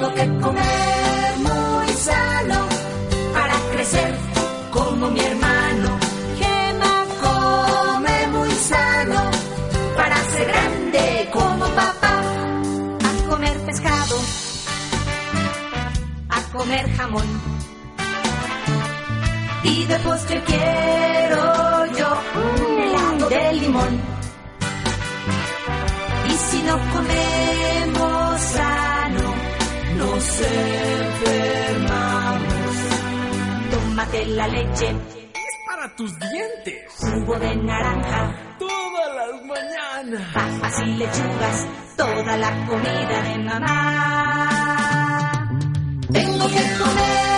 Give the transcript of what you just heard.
Tengo que comer muy sano para crecer como mi hermano. Gema come muy sano para ser grande como papá. A comer pescado, a comer jamón. Y de postre quiero yo un helado de limón. Y si no comemos sano, nos enfermamos. Tómate la leche, Es para tus dientes. jugo de naranja, Todas las mañanas. papas y lechugas, toda la comida de mamá. Tengo que comer